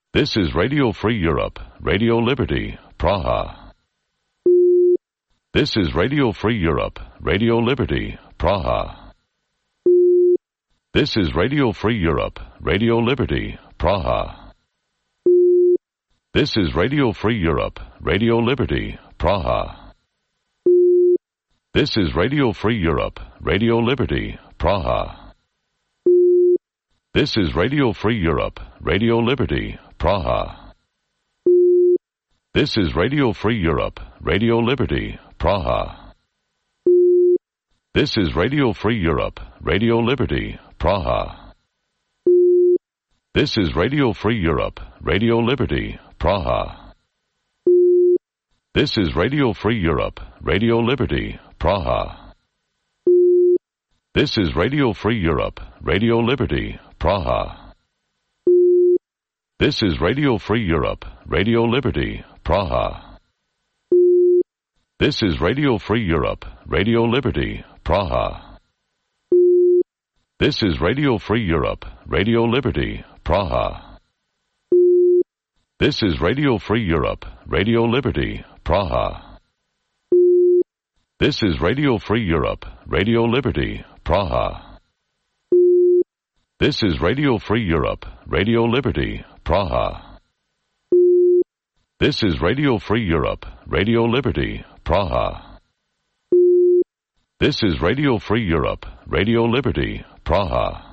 This is Radio Free Europe, Radio Liberty, Praha. This is Radio Free Europe, Radio Liberty, Praha. This is Radio Free Europe, Radio Liberty, Praha. This is Radio Free Europe, Radio Liberty, Praha. This is Radio Free Europe, Radio Liberty, Praha. This is Radio Free Europe, Radio Liberty, Praha. This is Radio Free Europe, Radio Liberty, Praha. This is Radio Free Europe, Radio Liberty, Praha. This is Radio Free Europe, Radio Liberty, Praha. This is Radio Free Europe, Radio Liberty, Praha. This is Radio Free Europe, Radio Liberty, Praha. This is Radio Free Europe, Radio Liberty, Praha. This is Radio Free Europe, Radio Liberty, Praha. This is Radio Free Europe, Radio Liberty, Praha. This is Radio Free Europe, Radio Liberty, Praha. This is Radio Free Europe, Radio Liberty, Praha. This is Radio Free Europe, Radio Liberty, Praha. This is Radio Free Europe, Radio Liberty, Praha. This is Radio Free Europe, Radio Liberty, Praha.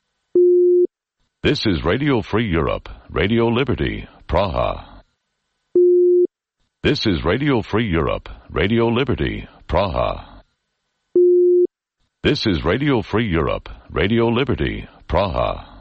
This is Radio Free Europe, Radio Liberty, Praha. This is Radio Free Europe, Radio Liberty, Praha. This is Radio Free Europe, Radio Liberty, Praha.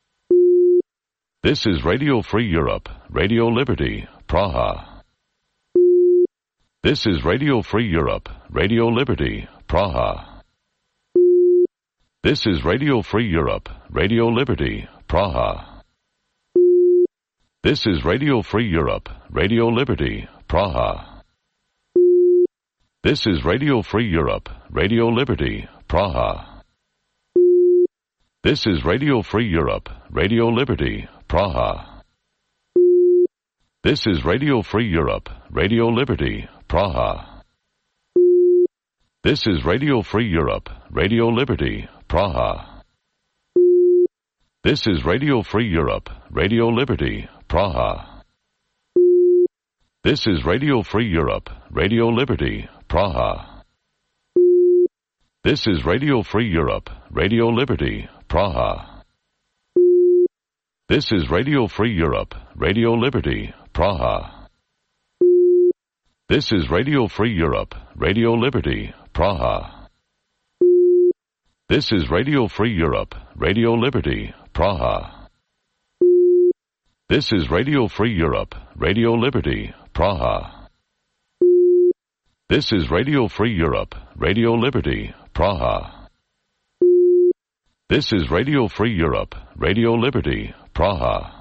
This is Radio Free Europe, Radio Liberty, Praha. This is Radio Free Europe, Radio Liberty, Praha. This is Radio Free Europe, Radio Liberty, Praha. This is Radio Free Europe, Radio Liberty, Praha. This is Radio Free Europe, Radio Liberty, Praha. This is Radio Free Europe, Radio Liberty, Praha. This is Radio Free Europe, Radio Liberty, Praha. This is Radio Free Europe, Radio Liberty, Praha. This is Radio Free Europe, Radio Liberty, Praha. This is Radio Free Europe, Radio Liberty, Praha. This is Radio Free Europe, Radio Liberty, Praha. This is Radio Free Europe, Radio Liberty, Praha. This is Radio Free Europe, Radio Liberty, Praha. This is Radio Free Europe, Radio Liberty, Praha. This is Radio Free Europe, Radio Liberty, Praha. This is Radio Free Europe, Radio Liberty, Praha. This is Radio Free Europe, Radio Liberty, Praha.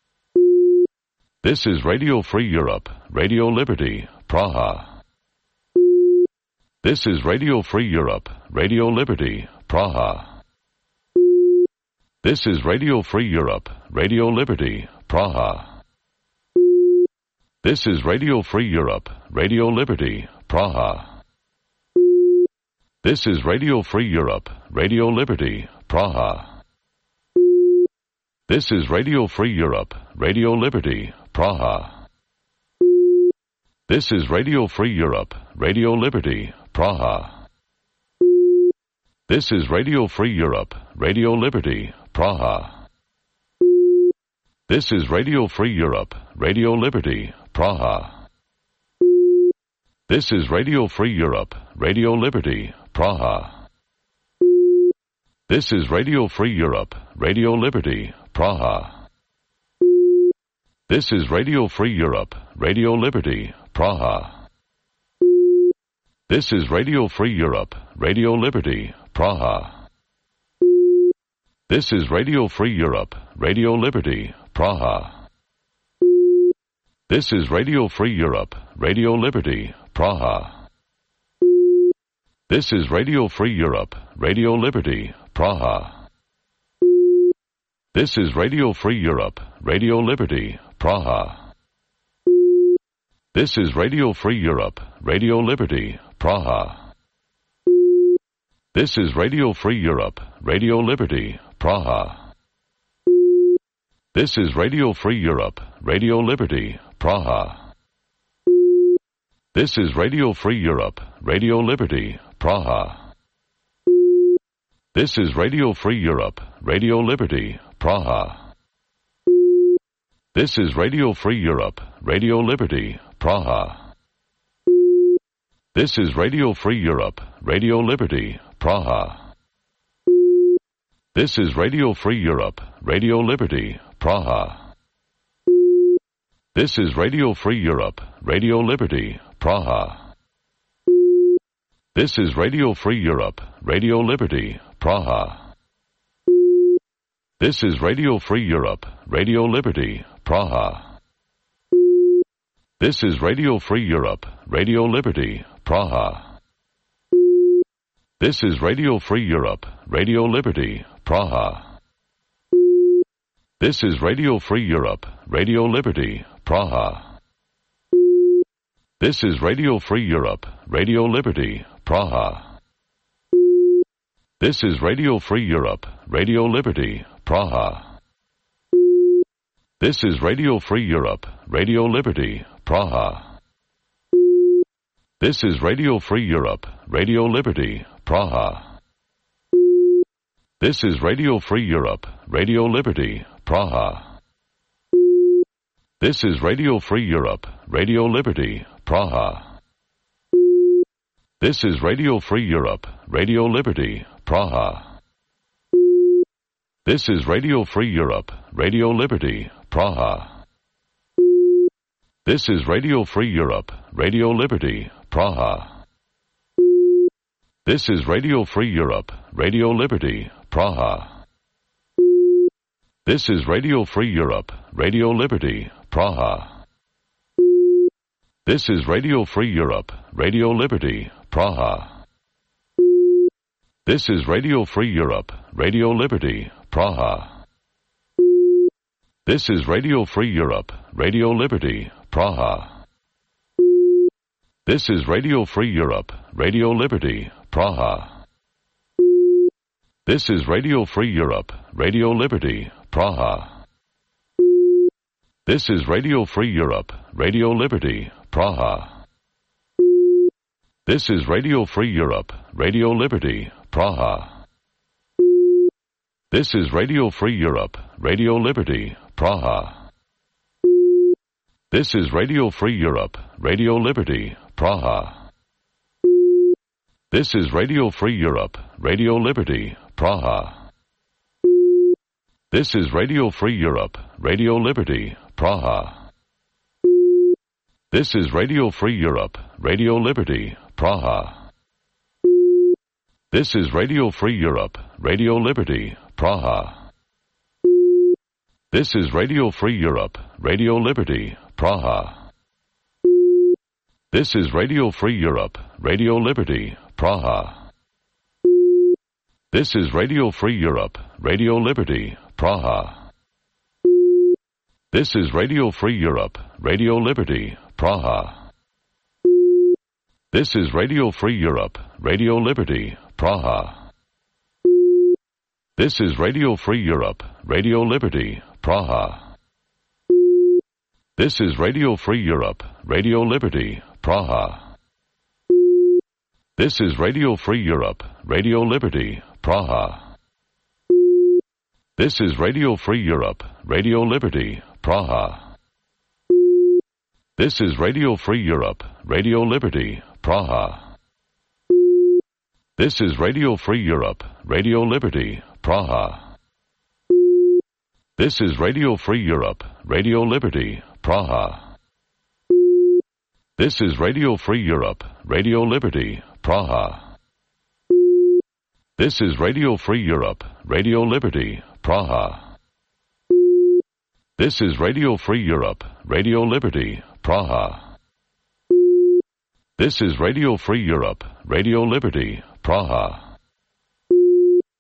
This is Radio Free Europe, Radio Liberty, Praha. This is Radio Free Europe, Radio Liberty, Praha. This is Radio Free Europe, Radio Liberty, Praha. This is Radio Free Europe, Radio Liberty, Praha. This is Radio Free Europe, Radio Liberty, Praha. This is Radio Free Europe, Radio Liberty, Praha. This is Radio Free Europe, Radio Liberty, Praha. This is Radio Free Europe, Radio Liberty, Praha. This is Radio Free Europe, Radio Liberty, Praha. This is Radio Free Europe, Radio Liberty, Praha. This is Radio Free Europe, Radio Liberty, Praha. This is Radio Free Europe, Radio Liberty, Praha. This is Radio Free Europe, Radio Liberty, Praha. This is Radio Free Europe, Radio Liberty, Praha. This is Radio Free Europe, Radio Liberty, Praha. This is Radio Free Europe, Radio Liberty, Praha. This is Radio Free Europe, Radio Liberty, Praha. This is Radio Free Europe, Radio Liberty, Praha. This is Radio Free Europe, Radio Liberty, Praha. This is Radio Free Europe, Radio Liberty, Praha. This is Radio Free Europe, Radio Liberty, Praha. This is Radio Free Europe, Radio Liberty, Praha. This is Radio Free Europe, Radio Liberty, Praha. This is Radio Free Europe, Radio Liberty, Praha. This is Radio Free Europe, Radio Liberty, Praha. This is Radio Free Europe, Radio Liberty, Praha. This is Radio Free Europe, Radio Liberty, Praha. This is Radio Free Europe, Radio Liberty, Praha. This is Radio Free Europe, Radio Liberty, Praha. This is Radio Free Europe, Radio Liberty, Praha. This is Radio Free Europe, Radio Liberty, Praha. This is Radio Free Europe, Radio Liberty, Praha. This is Radio Free Europe, Radio Liberty, Praha. This is Radio Free Europe, Radio Liberty, Praha. This is Radio Free Europe, Radio Liberty, Praha. This is Radio Free Europe, Radio Liberty, Praha. This is Radio Free Europe, Radio Liberty, Praha. This is Radio Free Europe, Radio Liberty, Praha. This is Radio Free Europe, Radio Liberty, Praha. This is Radio Free Europe, Radio Liberty, Praha. This is Radio Free Europe, Radio Liberty, Praha. This is Radio Free Europe, Radio Liberty, Praha. This is Radio Free Europe, Radio Liberty, Praha. This is Radio Free Europe, Radio Liberty, Praha. This is Radio Free Europe, Radio Liberty, Praha. This is Radio Free Europe, Radio Liberty, Praha. This is Radio Free Europe, Radio Liberty, Praha. This is Radio Free Europe, Radio Liberty, Praha. This is Radio Free Europe, Radio Liberty, Praha. This is Radio Free Europe, Radio Liberty, Praha. This is Radio Free Europe, Radio Liberty, Praha. This is Radio Free Europe, Radio Liberty, Praha. This is Radio Free Europe, Radio Liberty, Praha. This is Radio Free Europe, Radio Liberty, Praha. This is Radio Free Europe, Radio Liberty, Praha. This is Radio Free Europe, Radio Liberty, Praha. This is Radio Free Europe, Radio Liberty, Praha. This is Radio Free Europe, Radio Liberty, Praha. This is Radio Free Europe, Radio Liberty, Praha. This is Radio Free Europe, Radio Liberty, Praha. This is Radio Free Europe, Radio Liberty, Praha. This is Radio Free Europe, Radio Liberty, Praha. This is Radio Free Europe, Radio Liberty, Praha. This is Radio Free Europe, Radio Liberty, Praha. This is Radio Free Europe, Radio Liberty, Praha. This is Radio Free Europe, Radio Liberty, Praha. This is Radio Free Europe, Radio Liberty, Praha. This is Radio Free Europe, Radio Liberty, Praha. This is Radio Free Europe, Radio Liberty, Praha. This is Radio Free Europe, Radio Liberty, Praha. This is Radio Free Europe, Radio Liberty, Praha.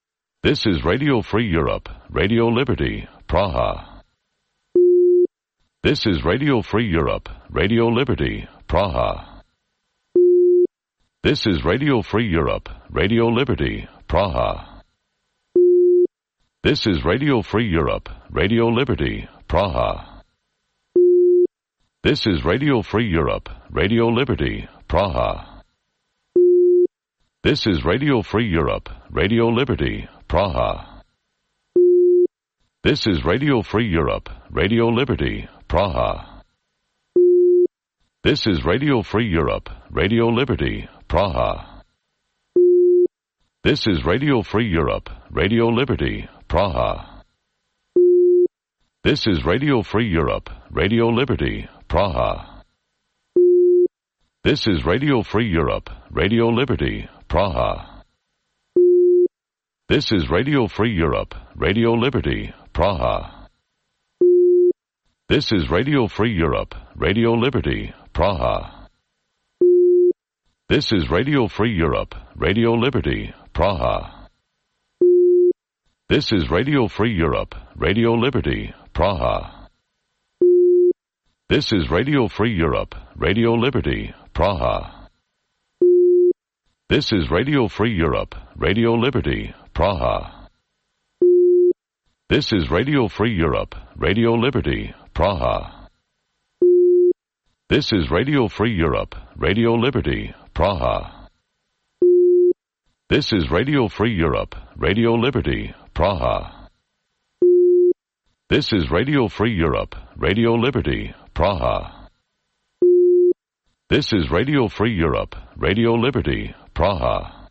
This is Radio Free Europe, Radio Liberty, Praha. This is Radio Free Europe, Radio Liberty, Praha. This is Radio Free Europe, Radio Liberty, Praha. This is Radio Free Europe, Radio Liberty, Praha. This is Radio Free Europe, Radio Liberty, Praha. This is Radio Free Europe, Radio Liberty, Praha. This is Radio Free Europe, Radio Liberty, Praha. This is Radio Free Europe, Radio Liberty, Praha. This is Radio Free Europe, Radio Liberty, Praha. This is Radio Free Europe, Radio Liberty, Praha. This is Radio Free Europe, Radio Liberty, Praha. This is Radio Free Europe, Radio Liberty, Praha. This is Radio Free Europe, Radio Liberty, Praha. This is Radio Free Europe, Radio Liberty, Praha. This is Radio Free Europe, Radio Liberty, Praha. This is Radio Free Europe, Radio Liberty, Praha. This is Radio Free Europe, Radio Liberty, Praha. This is Radio Free Europe, Radio Liberty, Praha. This is Radio Free Europe, Radio Liberty, Praha. This is Radio Free Europe, Radio Liberty, Praha. This is Radio Free Europe, Radio Liberty, Praha. This is Radio Free Europe, Radio Liberty, Praha.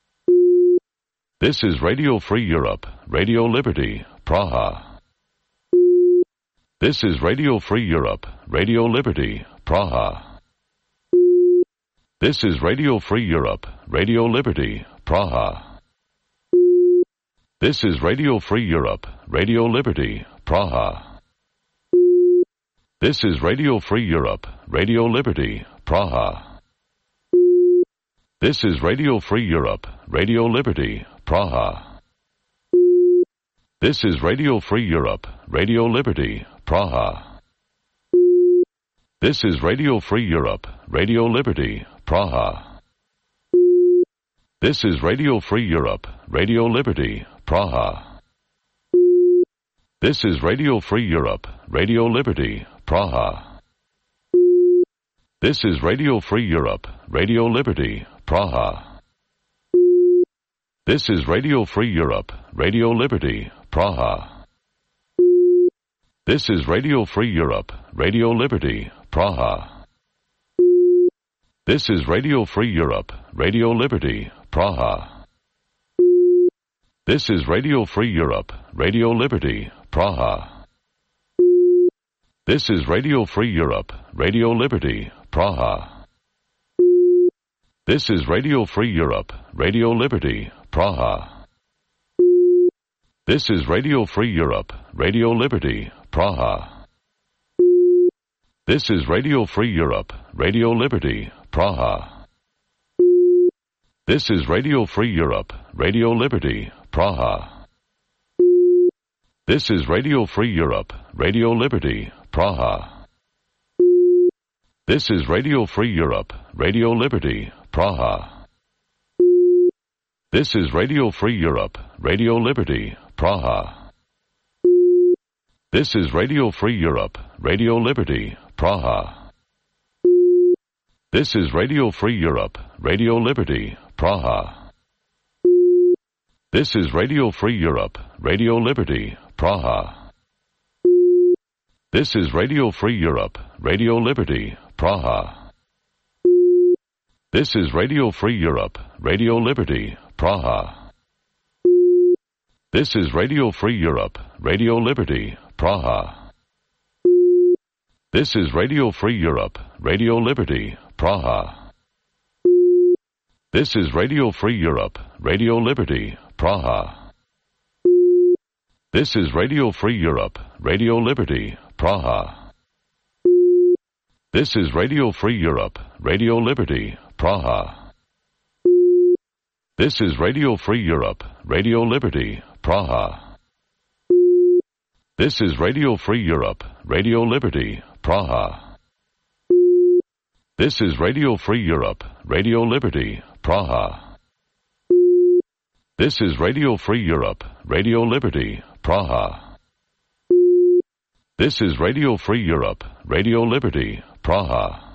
This is Radio Free Europe, Radio Liberty, Praha. This is Radio Free Europe, Radio Liberty, Praha. This is Radio Free Europe, Radio Liberty, Praha. This is Radio Free Europe, Radio Liberty, Praha. This is Radio Free Europe, Radio Liberty, Praha. This is Radio Free Europe, Radio Liberty, Praha. This is Radio Free Europe, Radio Liberty, Praha. This is Radio Free Europe, Radio Liberty, Praha. This is Radio Free Europe, Radio Liberty, Praha. This is Radio Free Europe, Radio Liberty, Praha. This is Radio Free Europe, Radio Liberty, Praha. This is Radio Free Europe, Radio Liberty, Praha. This is Radio Free Europe, Radio Liberty, Praha. This is Radio Free Europe, Radio Liberty, Praha. This is Radio Free Europe, Radio Liberty, Praha. This is Radio Free Europe, Radio Liberty, Praha. This is Radio Free Europe, Radio Liberty, Praha. This is Radio Free Europe, Radio Liberty, Praha. This is Radio Free Europe, Radio Liberty, Praha. This is Radio Free Europe, Radio Liberty, Praha. This is Radio Free Europe, Radio Liberty, Praha. This is Radio Free Europe, Radio Liberty, Praha. This is Radio Free Europe, Radio Liberty, Praha. This is Radio Free Europe, Radio Liberty, Praha. This is Radio Free Europe, Radio Liberty, Praha. This is Radio Free Europe, Radio Liberty, Praha. This is Radio Free Europe, Radio Liberty, Praha. This is Radio Free Europe, Radio Liberty, Praha. This is Radio Free Europe, Radio Liberty, Praha. This is Radio Free Europe, Radio Liberty, Praha. This is Radio Free Europe, Radio Liberty, Praha. This is Radio Free Europe, Radio Liberty, Praha. This is Radio Free Europe, Radio Liberty, Praha. This is Radio Free Europe, Radio Liberty, Praha. This is Radio Free Europe, Radio Liberty, Praha. This is Radio Free Europe, Radio Liberty, Praha. This is Radio Free Europe, Radio Liberty, Praha. This is Radio Free Europe, Radio Liberty, Praha. This is Radio Free Europe, Radio Liberty, Praha. This is Radio Free Europe, Radio Liberty, Praha. This is Radio Free Europe, Radio Liberty, Praha. This is Radio Free Europe, Radio Liberty, Praha. This is Radio Free Europe, Radio Liberty, Praha. This is Radio Free Europe, Radio Liberty, Praha.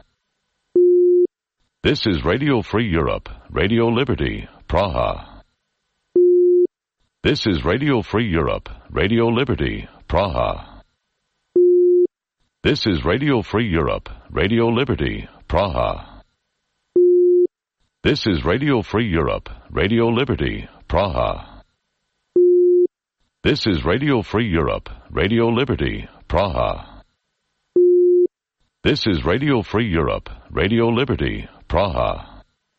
This is Radio Free Europe, Radio Liberty, Praha. This is Radio Free Europe, Radio Liberty, Praha. This is Radio Free Europe, Radio Liberty, Praha. This is Radio Free Europe, Radio Liberty, Praha. This is Radio Free Europe, Radio Liberty, Praha. This is Radio Free Europe, Radio Liberty, Praha.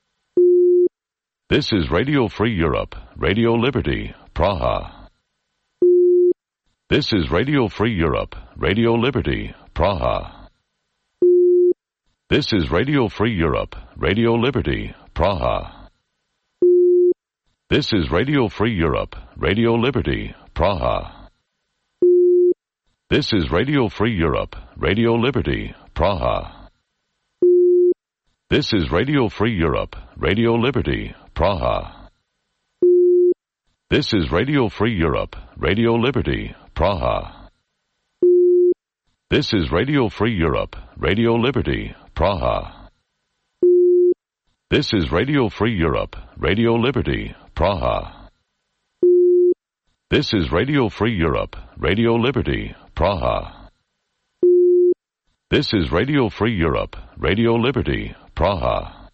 This is Radio Free Europe, Radio Liberty, Praha. This is Radio Free Europe, Radio Liberty, Praha. This is Radio Free Europe, Radio Liberty, Praha. This is Radio Free Europe, Radio Liberty, Praha. This is Radio Free Europe, Radio Liberty, Praha. This is Radio Free Europe, Radio Liberty, Praha. This is Radio Free Europe, Radio Liberty, Praha. This is Radio Free Europe, Radio Liberty, Praha. This is Radio Free Europe, Radio Liberty, Praha. This is Radio Free Europe, Radio Liberty, Praha. This is Radio Free Europe, Radio Liberty, Praha.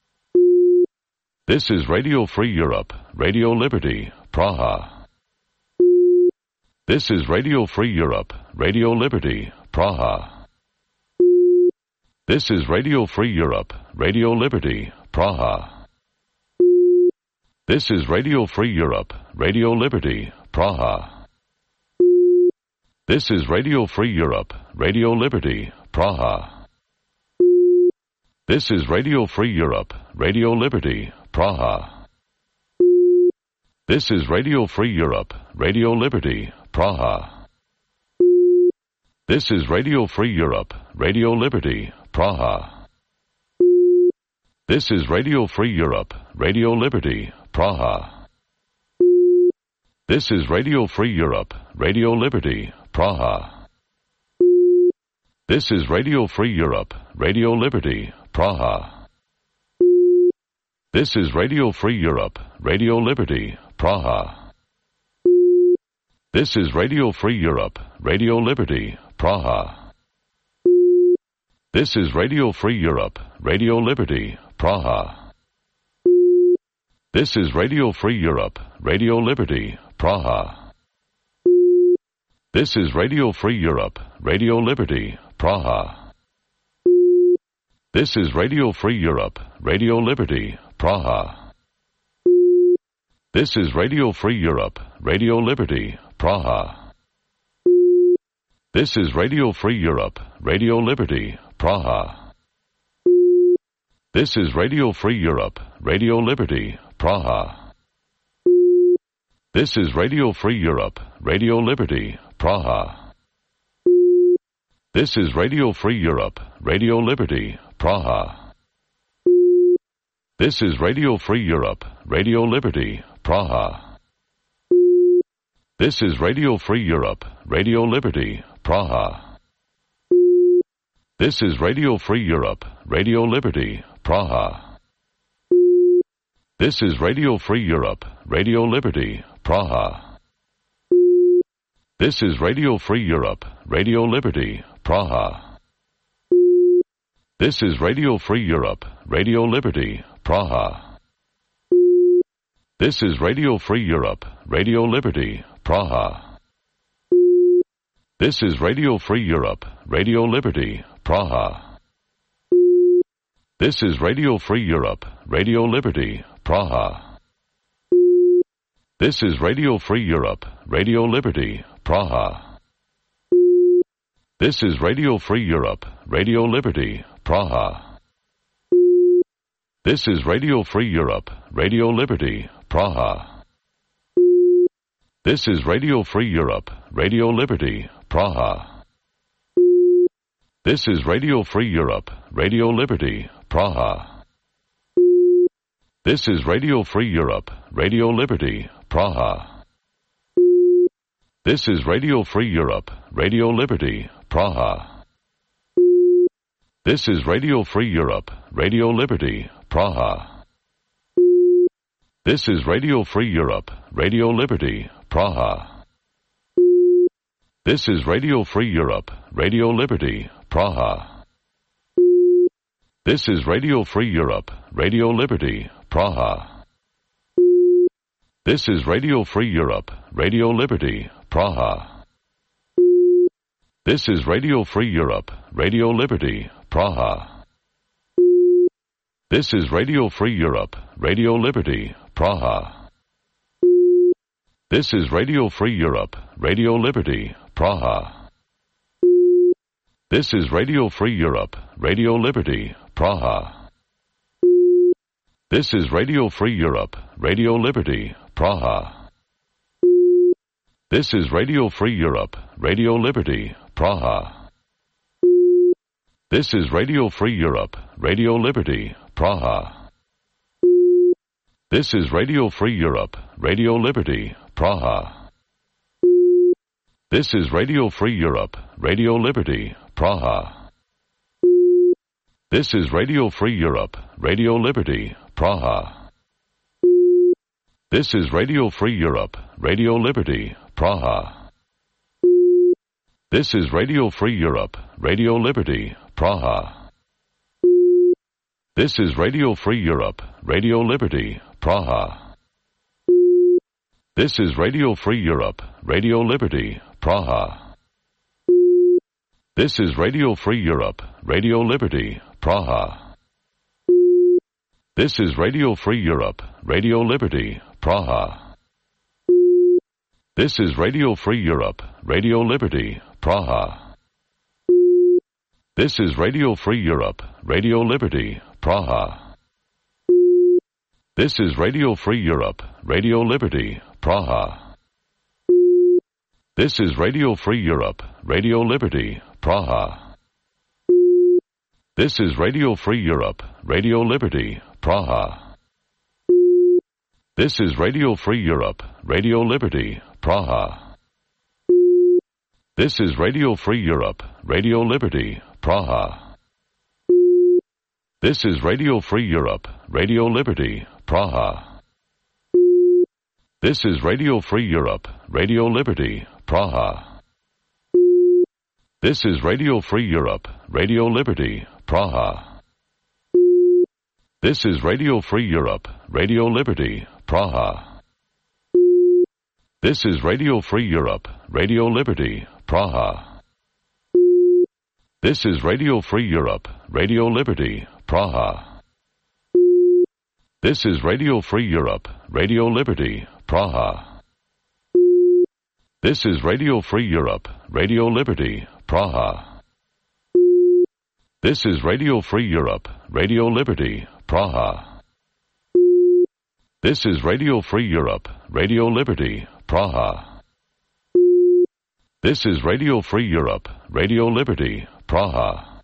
This is Radio Free Europe, Radio Liberty, Praha. This is Radio Free Europe, Radio Liberty, Praha. This is Radio Free Europe, Radio Liberty, Praha. This is Radio Free Europe, Radio Liberty, Praha. This is Radio Free Europe, Radio Liberty, Praha. This is Radio Free Europe, Radio Liberty, Praha. This is Radio Free Europe, Radio Liberty, Praha. This is Radio Free Europe, Radio Liberty, Praha. This is Radio Free Europe, Radio Liberty, Praha. This is Radio Free Europe, Radio Liberty, Praha. This is Radio Free Europe, Radio Liberty, Praha. This is Radio Free Europe, Radio Liberty, Praha. This is Radio Free Europe, Radio Liberty, Praha. This is Radio Free Europe, Radio Liberty, Praha. This is Radio Free Europe, Radio Liberty, Praha. This is Radio Free Europe, Radio Liberty, Praha. This is Radio Free Europe, Radio Liberty, Praha. This is Radio Free Europe, Radio Liberty, Praha. This is Radio Free Europe, Radio Liberty, Praha. This is Radio Free Europe, Radio Liberty, Praha. This is Radio Free Europe, Radio Liberty, Praha. This is Radio Free Europe, Radio Liberty, Praha. This is Radio Free Europe, Radio Liberty, Praha. This is Radio Free Europe, Radio Liberty, Praha. This is Radio Free Europe, Radio Liberty, Praha. This is Radio Free Europe, Radio Liberty, Praha. This is Radio Free Europe, Radio Liberty, Praha. This is Radio Free Europe, Radio Liberty, Praha. This is Radio Free Europe, Radio Liberty, Praha. This is Radio Free Europe, Radio Liberty, Praha. This is Radio Free Europe, Radio Liberty, Praha. This is Radio Free Europe, Radio Liberty, Praha. This is Radio Free Europe, Radio Liberty, Praha. This is Radio Free Europe, Radio Liberty, Praha. This is Radio Free Europe, Radio Liberty, Praha. This is Radio Free Europe, Radio Liberty, Praha. This is Radio Free Europe, Radio Liberty, Praha. This is Radio Free Europe, Radio Liberty, Praha. This is Radio Free Europe, Radio Liberty, Praha. This is Radio Free Europe, Radio Liberty, Praha. This is Radio Free Europe, Radio Liberty, Praha. This is Radio Free Europe, Radio Liberty, Praha. This is Radio Free Europe, Radio Liberty, Praha. This is Radio Free Europe, Radio Liberty, Praha. This is Radio Free Europe, Radio Liberty, Praha. This is Radio Free Europe, Radio Liberty, Praha. This is Radio Free Europe, Radio Liberty, Praha. This is Radio Free Europe, Radio Liberty, Praha. This is Radio Free Europe, Radio Liberty, Praha. This is Radio Free Europe, Radio Liberty, Praha. This is Radio Free Europe, Radio Liberty, Praha. This is Radio Free Europe, Radio Liberty, Praha. This is Radio Free Europe, Radio Liberty, Praha. This is Radio Free Europe, Radio Liberty, Praha. This is Radio Free Europe, Radio Liberty, Praha. This is Radio Free Europe, Radio Liberty, Praha. This is Radio Free Europe, Radio Liberty, Praha. This is Radio Free Europe, Radio Liberty, Praha. This is Radio Free Europe, Radio Liberty, Praha. This is Radio Free Europe, Radio Liberty, Praha. This is Radio Free Europe, Radio Liberty, Praha. This is Radio Free Europe, Radio Liberty, Praha. This is Radio Free Europe, Radio Liberty, Praha. This is Radio Free Europe, Radio Liberty, Praha. This is Radio Free Europe, Radio Liberty, Praha. This is Radio Free Europe, Radio Liberty, Praha. This is Radio Free Europe, Radio Liberty, Praha. This is Radio Free Europe, Radio Liberty, Praha. This is Radio Free Europe, Radio Liberty, Praha. This is Radio Free Europe, Radio Liberty, Praha. This is Radio Free Europe, Radio Liberty, Praha. This is Radio Free Europe, Radio Liberty, Praha. This is Radio Free Europe, Radio Liberty, Praha. This is Radio Free Europe, Radio Liberty, Praha. This is Radio Free Europe, Radio Liberty, Praha. This is Radio Free Europe, Radio Liberty, Praha. This is Radio Free Europe, Radio Liberty, Praha.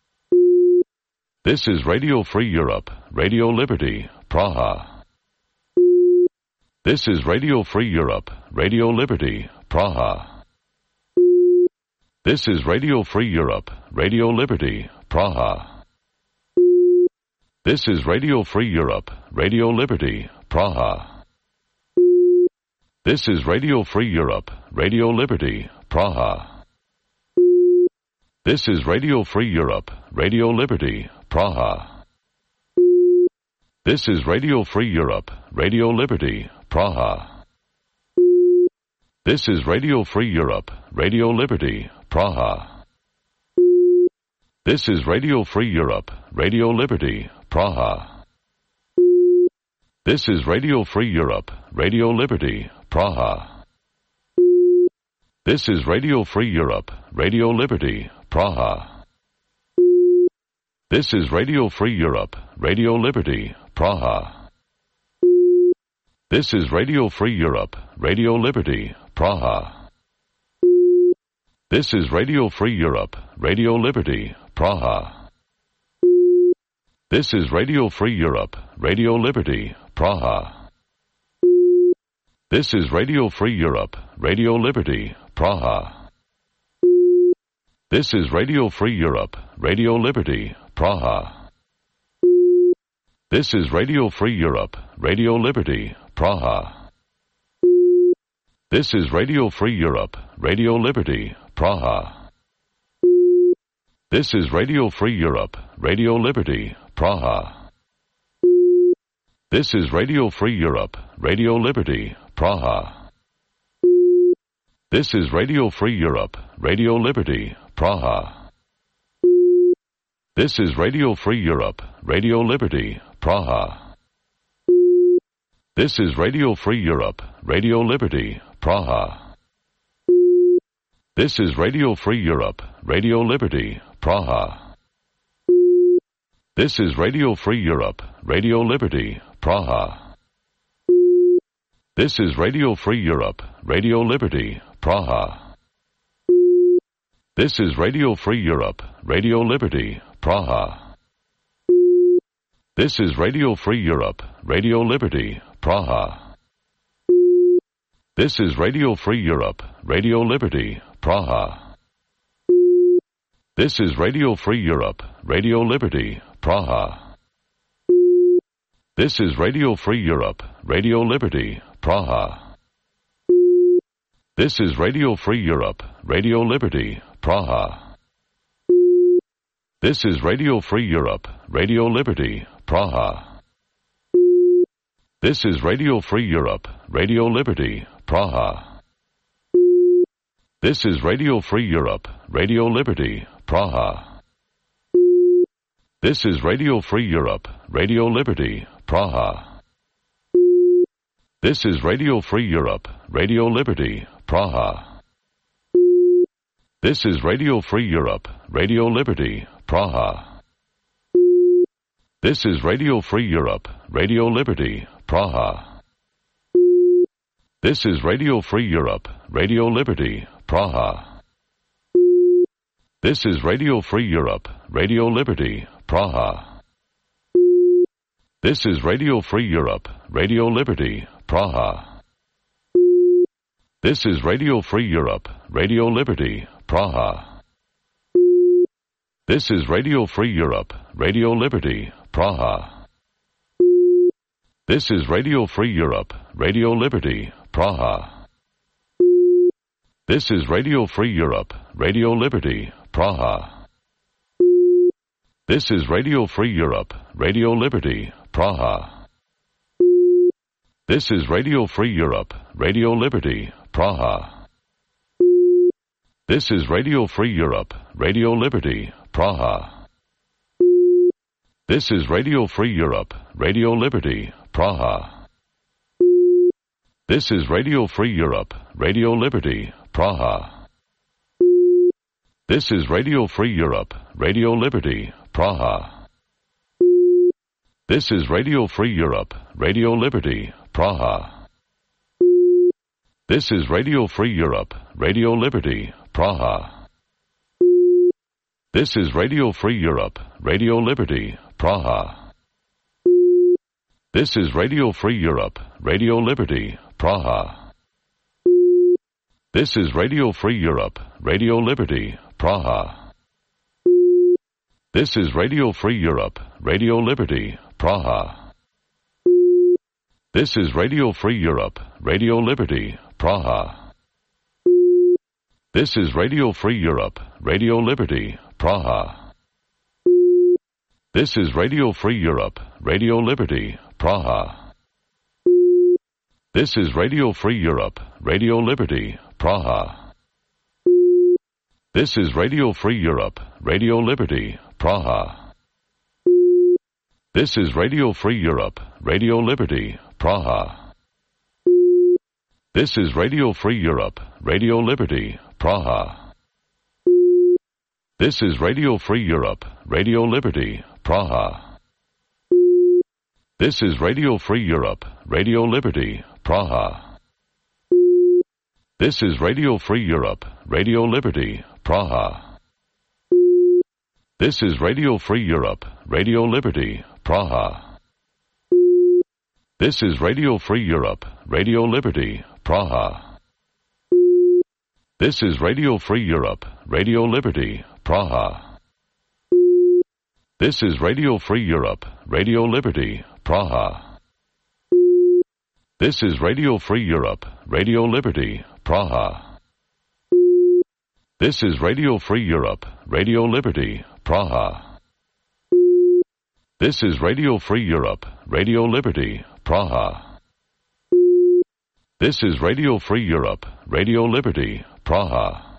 This is Radio Free Europe, Radio Liberty, Praha. This is Radio Free Europe, Radio Liberty, Praha. This is Radio Free Europe, Radio Liberty, Praha. This is Radio Free Europe, Radio Liberty, Praha. This is Radio Free Europe, Radio Liberty, Praha. This is Radio Free Europe, Radio Liberty, Praha. This is Radio Free Europe, Radio Liberty, Praha. This is Radio Free Europe, Radio Liberty, Praha. This is Radio Free Europe, Radio Liberty, Praha. This is Radio Free Europe, Radio Liberty, Praha. This is Radio Free Europe, Radio Liberty, Praha. This is Radio Free Europe, Radio Liberty, Praha. This is Radio Free Europe, Radio Liberty, Praha. This is Radio Free Europe, Radio Liberty, Praha. This is Radio Free Europe, Radio Liberty, Praha. This is Radio Free Europe, Radio Liberty, Praha. This is Radio Free Europe, Radio Liberty, Praha. This is Radio Free Europe, Radio Liberty, Praha. This is Radio Free Europe, Radio Liberty, Praha. This is Radio Free Europe, Radio Liberty, Praha. This is Radio Free Europe, Radio Liberty, Praha. This is Radio Free Europe, Radio Liberty, Praha. This is Radio Free Europe, Radio Liberty, Praha. This is Radio Free Europe, Radio Liberty, Praha. This is Radio Free Europe, Radio Liberty, Praha. This is Radio Free Europe, Radio Liberty, Praha. This is Radio Free Europe, Radio Liberty, Praha. This is Radio Free Europe, Radio Liberty, Praha. This is Radio Free Europe, Radio Liberty, Praha. This is Radio Free Europe, Radio Liberty, Praha. This is Radio Free Europe, Radio Liberty, Praha. This is Radio Free Europe, Radio Liberty, Praha. This is Radio Free Europe, Radio Liberty, Praha. This is Radio Free Europe, Radio Liberty, Praha. This is Radio Free Europe, Radio Liberty, Praha. This is Radio Free Europe, Radio Liberty, Praha. This is Radio Free Europe, Radio Liberty, Praha. This is Radio Free Europe, Radio Liberty, Praha. This is Radio Free Europe, Radio Liberty, Praha. This is Radio Free Europe, Radio Liberty, Praha. This is Radio Free Europe, Radio Liberty, Praha. This is Radio Free Europe, Radio Liberty, Praha. This is Radio Free Europe, Radio Liberty, Praha. This is Radio Free Europe, Radio Liberty, Praha. This is Radio Free Europe, Radio Liberty, Praha. This is Radio Free Europe, Radio Liberty, Praha. This is Radio Free Europe, Radio Liberty, Praha. This is Radio Free Europe, Radio Liberty, Praha. This is Radio Free Europe, Radio Liberty, Praha. This is Radio Free Europe, Radio Liberty, Praha. This is Radio Free Europe, Radio Liberty, Praha. This is Radio Free Europe, Radio Liberty, Praha. This is Radio Free Europe, Radio Liberty, Praha. This is Radio Free Europe, Radio Liberty, Praha. This is Radio Free Europe, Radio Liberty, Praha. This is Radio Free Europe, Radio Liberty, Praha. This is Radio Free Europe, Radio Liberty, Praha. This is Radio Free Europe, Radio Liberty, Praha. This is Radio Free Europe, Radio Liberty, Praha. This is Radio Free Europe, Radio Liberty, Praha. This is Radio Free Europe, Radio Liberty, Praha. This is Radio Free Europe, Radio Liberty, Praha. This is Radio Free Europe, Radio Liberty, Praha. This is Radio Free Europe, Radio Liberty, Praha. This is Radio Free Europe, Radio Liberty, Praha. This is Radio Free Europe, Radio Liberty, Praha. This is Radio Free Europe, Radio Liberty, Praha. This is Radio Free Europe, Radio Liberty, Praha. This is Radio Free Europe, Radio Liberty, Praha. This is Radio Free Europe, Radio Liberty, Praha. This is Radio Free Europe, Radio Liberty, Praha. This is Radio Free Europe, Radio Liberty, Praha. This is Radio Free Europe, Radio Liberty, Praha. This is Radio Free Europe, Radio Liberty, Praha. This is Radio Free Europe, Radio Liberty, Praha. This is Radio Free Europe, Radio Liberty, Praha. This is Radio Free Europe, Radio Liberty, Praha.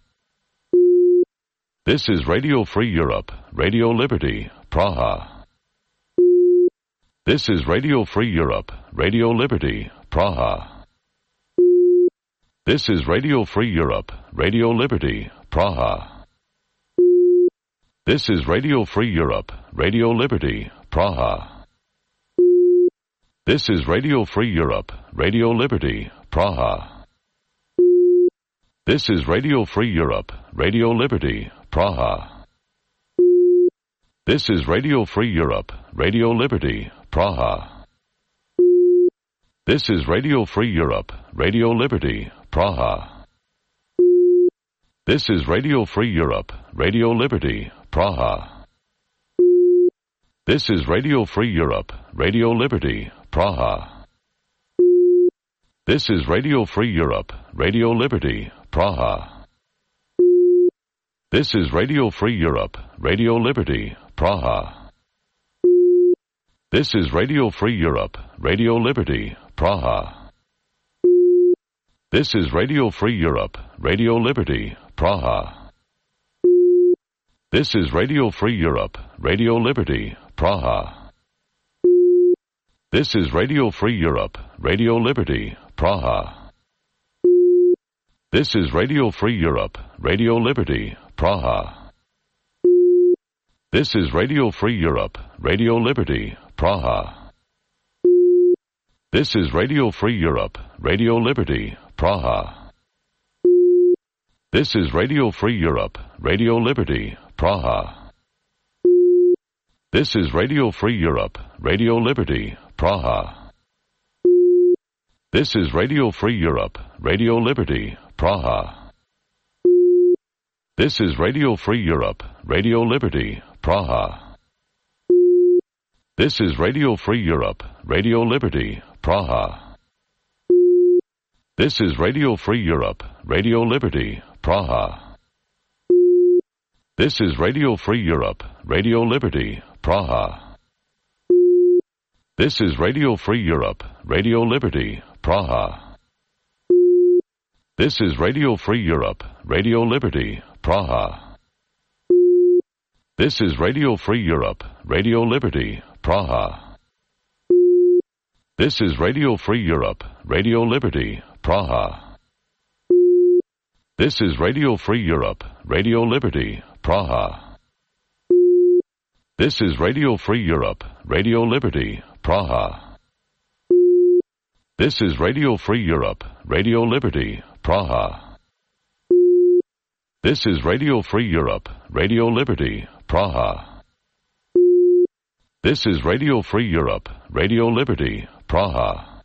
This is Radio Free Europe, Radio Liberty, Praha. This is Radio Free Europe, Radio Liberty, Praha. This is Radio Free Europe, Radio Liberty, Praha. This is Radio Free Europe, Radio Liberty, Praha. This is Radio Free Europe, Radio Liberty, Praha. This is Radio Free Europe, Radio Liberty, Praha. This is Radio Free Europe, Radio Liberty, Praha. This is Radio Free Europe, Radio Liberty, Praha. This is Radio Free Europe, Radio Liberty, Praha. This is Radio Free Europe, Radio Liberty, Praha. This is Radio Free Europe, Radio Liberty, Praha. This is Radio Free Europe, Radio Liberty, Praha. This is Radio Free Europe, Radio Liberty, Praha. This is Radio Free Europe, Radio Liberty, Praha. This is Radio Free Europe, Radio Liberty, Praha. This is Radio Free Europe, Radio Liberty, Praha. This is Radio Free Europe, Radio Liberty, Praha. This is Radio Free Europe, Radio Liberty, Praha. This is Radio Free Europe, Radio Liberty, Praha. This is Radio Free Europe, Radio Liberty, Praha. This is Radio Free Europe, Radio Liberty, Praha. This is Radio Free Europe, Radio Liberty, Praha. This is Radio Free Europe, Radio Liberty, Praha. This is Radio Free Europe, Radio Liberty, Praha. This is Radio Free Europe, Radio Liberty, Praha. This is Radio Free Europe, Radio Liberty, Praha. This is Radio Free Europe, Radio Liberty, Praha. This is Radio Free Europe, Radio Liberty, Praha. This is Radio Free Europe, Radio Liberty, Praha. This is Radio Free Europe, Radio Liberty, Praha. This is Radio Free Europe, Radio Liberty, Praha. This is Radio Free Europe, Radio Liberty, Praha. This is Radio Free Europe, Radio Liberty, Praha. This is Radio Free Europe, Radio Liberty, Praha. This is Radio Free Europe, Radio Liberty, Praha.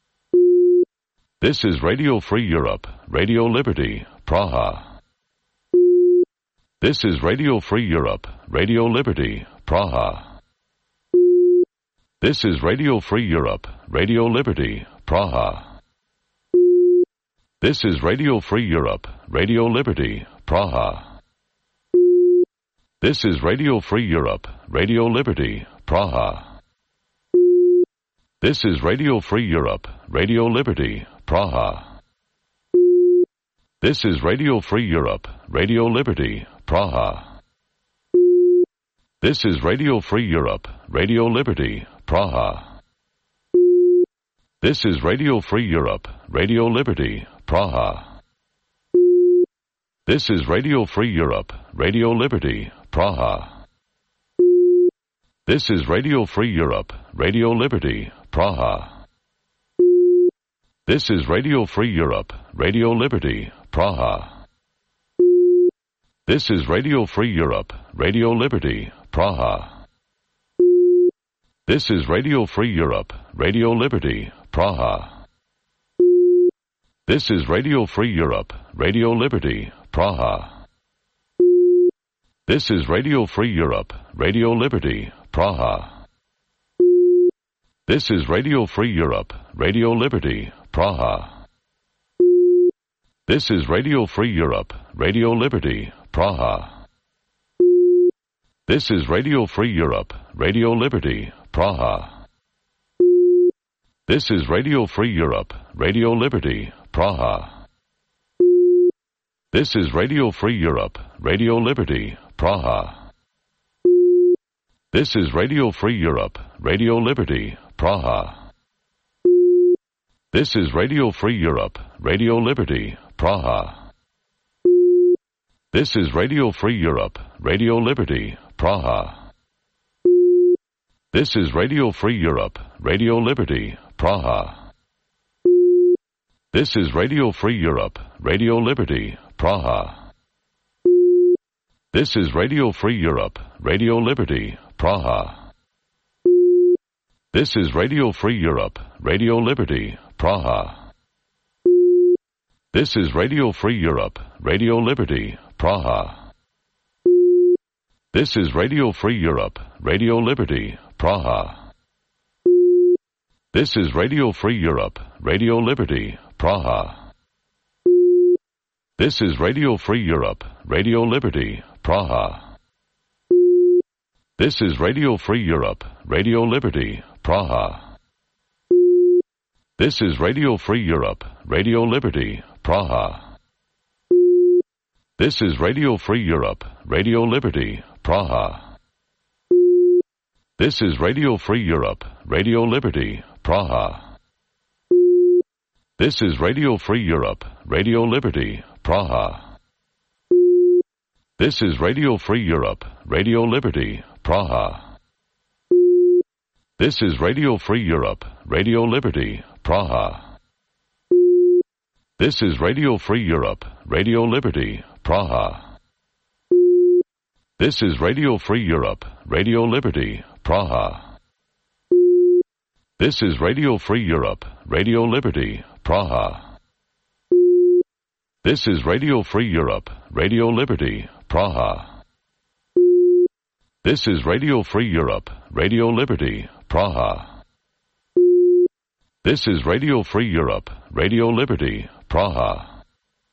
This is Radio Free Europe, Radio Liberty, Praha. This is Radio Free Europe, Radio Liberty, Praha. This is Radio Free Europe, Radio Liberty, Praha. This is Radio Free Europe, Radio Liberty, Praha. This is Radio Free Europe, Radio Liberty, Praha. This is Radio Free Europe, Radio Liberty, Praha. This is Radio Free Europe, Radio Liberty, Praha. This is Radio Free Europe, Radio Liberty, Praha. This is Radio Free Europe, Radio Liberty, Praha. This is Radio Free Europe, Radio Liberty, Praha. This is Radio Free Europe, Radio Liberty, Praha. This is Radio Free Europe, Radio Liberty, Praha. This is Radio Free Europe, Radio Liberty, Praha. This is Radio Free Europe, Radio Liberty, Praha. This is Radio Free Europe, Radio Liberty, Praha. This is Radio Free Europe, Radio Liberty, Praha. This is Radio Free Europe, Radio Liberty, Praha. This is Radio Free Europe, Radio Liberty, Praha. This is Radio Free Europe, Radio Liberty, Praha. This is Radio Free Europe, Radio Liberty, Praha. This is Radio Free Europe, Radio Liberty, Praha. This is Radio Free Europe, Radio Liberty, Praha. This is Radio Free Europe, Radio Liberty, Praha. This is Radio Free Europe, Radio Liberty, Praha. This is Radio Free Europe, Radio Liberty, Praha. This is Radio Free Europe, Radio Liberty, Praha. This is Radio Free Europe, Radio Liberty, Praha. This is Radio Free Europe, Radio Liberty, Praha. This is Radio Free Europe, Radio Liberty, Praha. This is Radio Free Europe, Radio Liberty, Praha. This is Radio Free Europe, Radio Liberty, Praha. This is Radio Free Europe, Radio Liberty, Praha. This is Radio Free Europe, Radio Liberty, Praha. This is Radio Free Europe, Radio Liberty, Praha. This is Radio Free Europe, Radio Liberty, Praha. This is Radio Free Europe, Radio Liberty, Praha. This is Radio Free Europe, Radio Liberty, Praha. This is Radio Free Europe, Radio Liberty, Praha. This is Radio Free Europe, Radio Liberty, Praha. This is Radio Free Europe, Radio Liberty, Praha. This is Radio Free Europe, Radio Liberty, Praha. This is Radio Free Europe, Radio Liberty, Praha. This is Radio Free Europe, Radio Liberty, Praha. This is Radio Free Europe, Radio Liberty, Praha. This is Radio Free Europe, Radio Liberty, Praha.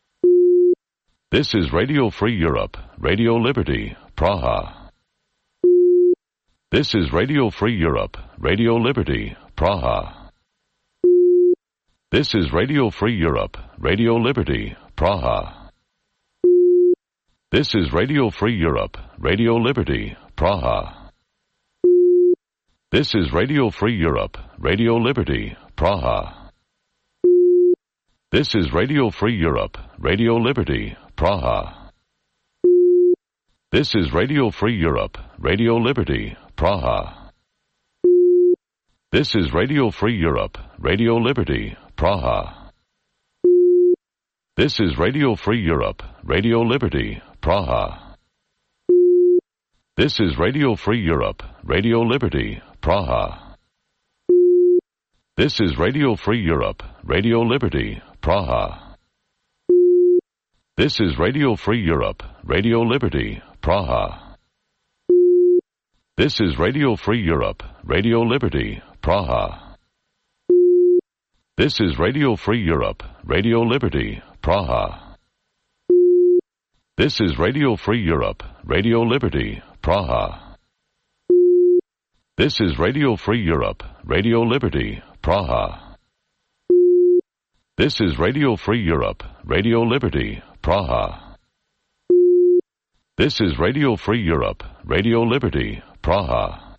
This is Radio Free Europe, Radio Liberty, Praha. This is Radio Free Europe, Radio Liberty, Praha. This is Radio Free Europe, Radio Liberty, Praha. This is Radio Free Europe, Radio Liberty, Praha. This is Radio Free Europe, Radio Liberty, Praha. This is Radio Free Europe, Radio Liberty, Praha. This is Radio Free Europe, Radio Liberty, Praha. This is Radio Free Europe, Radio Liberty, Praha. This is Radio Free Europe, Radio Liberty, Praha. This is Radio Free Europe, Radio Liberty, Praha. This is Radio Free Europe, Radio Liberty, Praha. This is Radio Free Europe, Radio Liberty, Praha. This is Radio Free Europe, Radio Liberty, Praha. This is Radio Free Europe, Radio Liberty, Praha. This is Radio Free Europe, Radio Liberty, Praha. This is Radio Free Europe, Radio Liberty, Praha. This is Radio Free Europe, Radio Liberty, Praha. This is Radio Free Europe, Radio Liberty, Praha.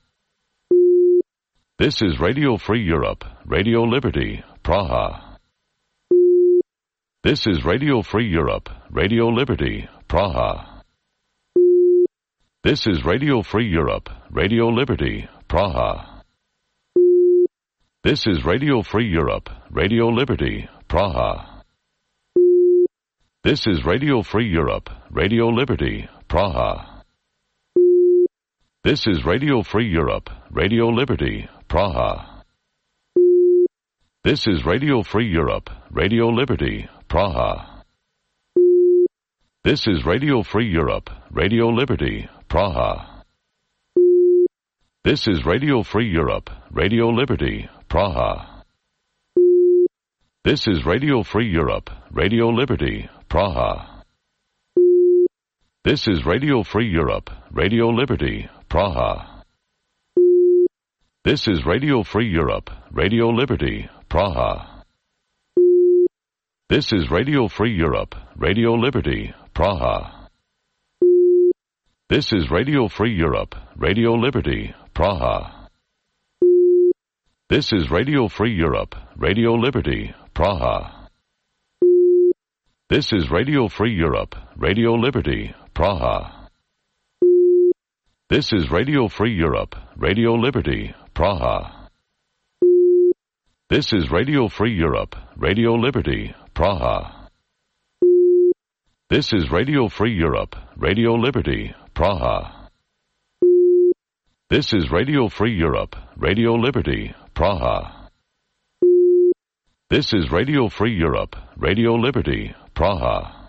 This is Radio Free Europe, Radio Liberty, Praha. This is Radio Free Europe, Radio Liberty, Praha. This is Radio Free Europe, Radio Liberty, Praha. This is Radio Free Europe, Radio Liberty, Praha. This is Radio Free Europe, Radio Liberty, Praha. This is Radio Free Europe, Radio Liberty, Praha. This is Radio Free Europe, Radio Liberty, Praha. This is Radio Free Europe, Radio Liberty, Praha. This is Radio Free Europe, Radio Liberty, Praha. This is Radio Free Europe, Radio Liberty, Praha. This is Radio Free Europe, Radio Liberty, Praha. This is Radio Free Europe, Radio Liberty, Praha. This is Radio Free Europe, Radio Liberty, Praha. This is Radio Free Europe, Radio Liberty, Praha. This is Radio Free Europe, Radio Liberty, Praha. This is Radio Free Europe, Radio Liberty, Praha. This is Radio Free Europe, Radio Liberty, Praha. This is Radio Free Europe, Radio Liberty, Praha. This is Radio Free Europe, Radio Liberty, Praha. This is Radio Free Europe, Radio Liberty, Praha. This is Radio Free Europe, Radio Liberty, Praha.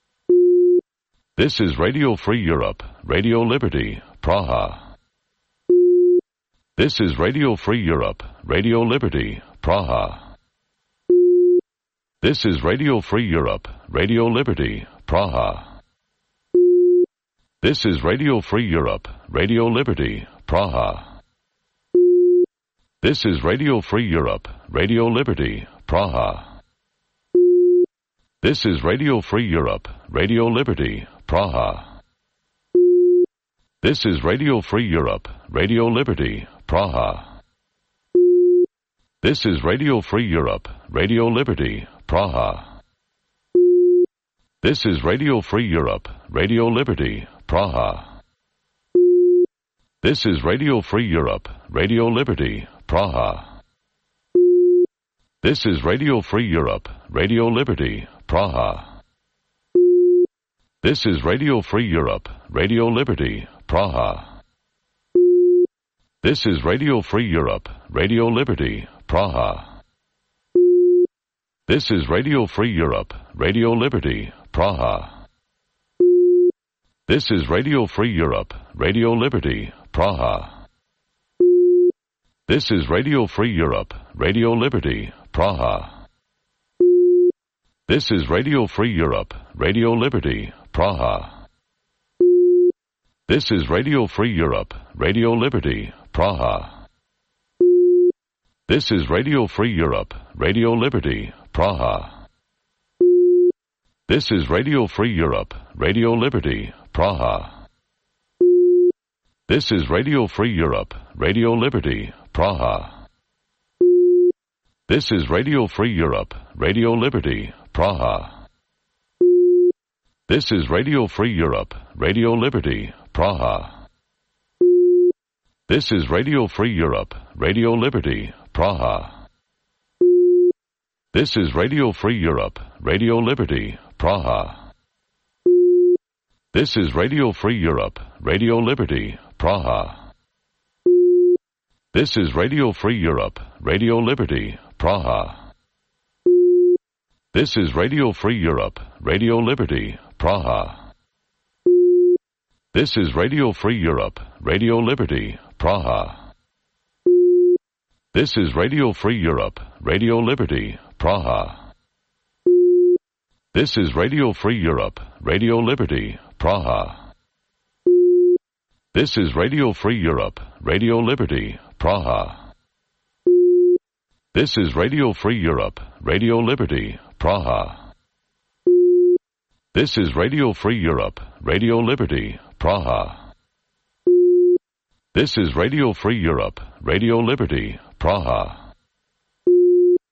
This is Radio Free Europe, Radio Liberty, Praha. This is Radio Free Europe, Radio Liberty, Praha. This is Radio Free Europe, Radio Liberty, Praha. This is Radio Free Europe, Radio Liberty, Praha. This is Radio Free Europe, Radio Liberty, Praha. This is Radio Free Europe, Radio Liberty, Praha. This is Radio Free Europe, Radio Liberty, Praha. This is Radio Free Europe, Radio Liberty, Praha. This is Radio Free Europe, Radio Liberty, Praha. This is Radio Free Europe, Radio Liberty, Praha. This is Radio Free Europe, Radio Liberty, Praha. This is Radio Free Europe, Radio Liberty, Praha. This is Radio Free Europe, Radio Liberty, Praha. This is Radio Free Europe, Radio Liberty, Praha. This is Radio Free Europe, Radio Liberty, Praha. This is Radio Free Europe, Radio Liberty, Praha. This is Radio Free Europe, Radio Liberty, Praha. This is Radio Free Europe, Radio Liberty, Praha. This is Radio Free Europe, Radio Liberty, Praha. This is Radio Free Europe, Radio Liberty, Praha. This is Radio Free Europe, Radio Liberty, Praha. This is Radio Free Europe, Radio Liberty, Praha. This is Radio Free Europe, Radio Liberty, Praha. This is Radio Free Europe, Radio Liberty, Praha. This is Radio Free Europe, Radio Liberty, Praha. This is Radio Free Europe, Radio Liberty, Praha. This is Radio Free Europe, Radio Liberty, Praha. This is Radio Free Europe, Radio Liberty, Praha. This is Radio Free Europe, Radio Liberty, Praha. This is Radio Free Europe, Radio Liberty, Praha. This is Radio Free Europe, Radio Liberty, Praha. This is Radio Free Europe, Radio Liberty, Praha. This is Radio Free Europe, Radio Liberty, Praha. This is Radio Free Europe, Radio Liberty, Praha. This is Radio Free Europe, Radio Liberty, Praha.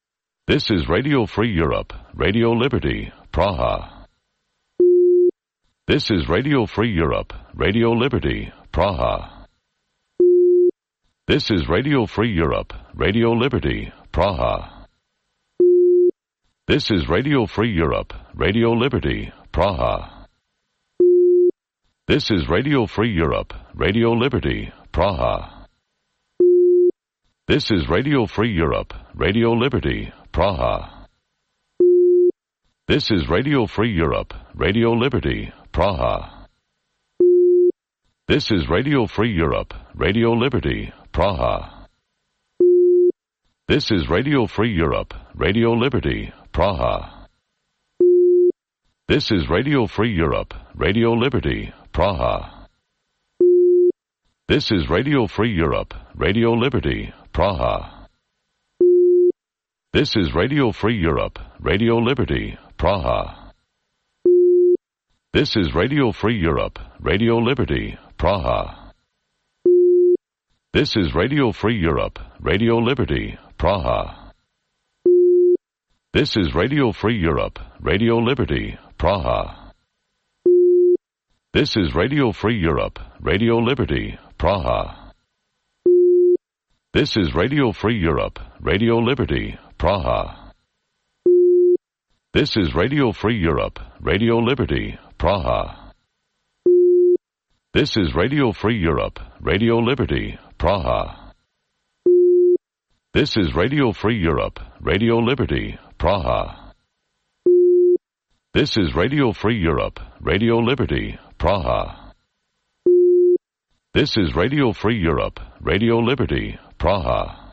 This is Radio Free Europe, Radio Liberty, Praha. This is Radio Free Europe, Radio Liberty, Praha. This is Radio Free Europe, Radio Liberty, Praha. This is Radio Free Europe, Radio Liberty, Praha. This is Radio Free Europe, Radio Liberty, Praha. This is Radio Free Europe, Radio Liberty, Praha. This is Radio Free Europe, Radio Liberty, Praha. This is Radio Free Europe, Radio Liberty, Praha. This is Radio Free Europe, Radio Liberty, Praha. This is Radio Free Europe, Radio Liberty, Praha. This is Radio Free Europe, Radio Liberty, Praha. This is Radio Free Europe, Radio Liberty, Praha. This is Radio Free Europe, Radio Liberty, Praha. This is Radio Free Europe, Radio Liberty, Praha. This is Radio Free Europe, Radio Liberty, Praha. This is Radio Free Europe, Radio Liberty, Praha. This is Radio Free Europe, Radio Liberty, Praha. This is Radio Free Europe, Radio Liberty, Praha. This is Radio Free Europe, Radio Liberty, Praha. This is Radio Free Europe, Radio Liberty, Praha. This is Radio Free Europe, Radio Liberty, Praha. This is Radio Free Europe, Radio Liberty, Praha.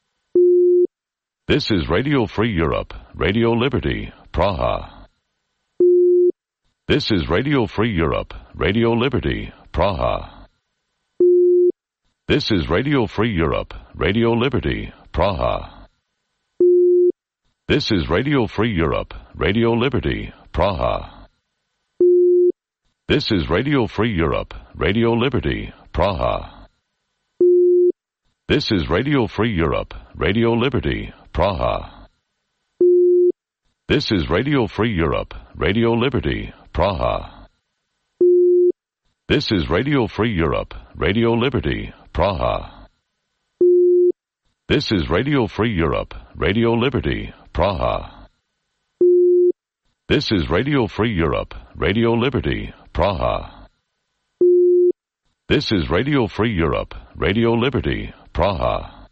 This is Radio Free Europe, Radio Liberty, Praha. This is Radio Free Europe, Radio Liberty, Praha. This is Radio Free Europe, Radio Liberty, Praha. This is Radio Free Europe, Radio Liberty, Praha. This is Radio Free Europe, Radio Liberty, Praha. This is Radio Free Europe, Radio Liberty, Praha. This is Radio Free Europe, Radio Liberty, Praha. This is Radio Free Europe, Radio Liberty, Praha. This is Radio Free Europe, Radio Liberty, Praha. This is Radio Free Europe, Radio Liberty, Praha. This is Radio Free Europe, Radio Liberty, Praha.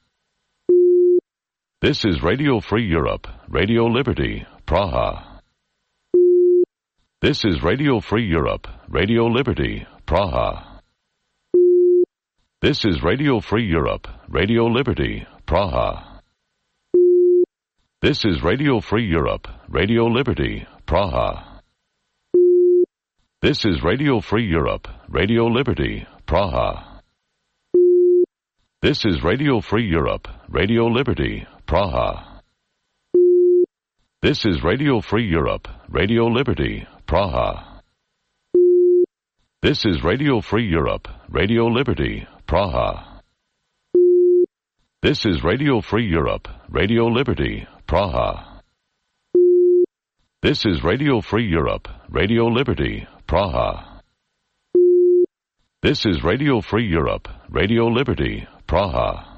This is Radio Free Europe, Radio Liberty, Praha. This is Radio Free Europe, Radio Liberty, Praha. This is Radio Free Europe, Radio Liberty, Praha. This is Radio Free Europe, Radio Liberty, Praha. This is Radio Free Europe, Radio Liberty, Praha. This is Radio Free Europe, Radio Liberty, Praha. This is Radio Free Europe, Radio Liberty, Praha. This is Radio Free Europe, Radio Liberty, Praha. This is Radio Free Europe, Radio Liberty, Praha. This is Radio Free Europe, Radio Liberty, Praha. This is Radio Free Europe, Radio Liberty, Praha.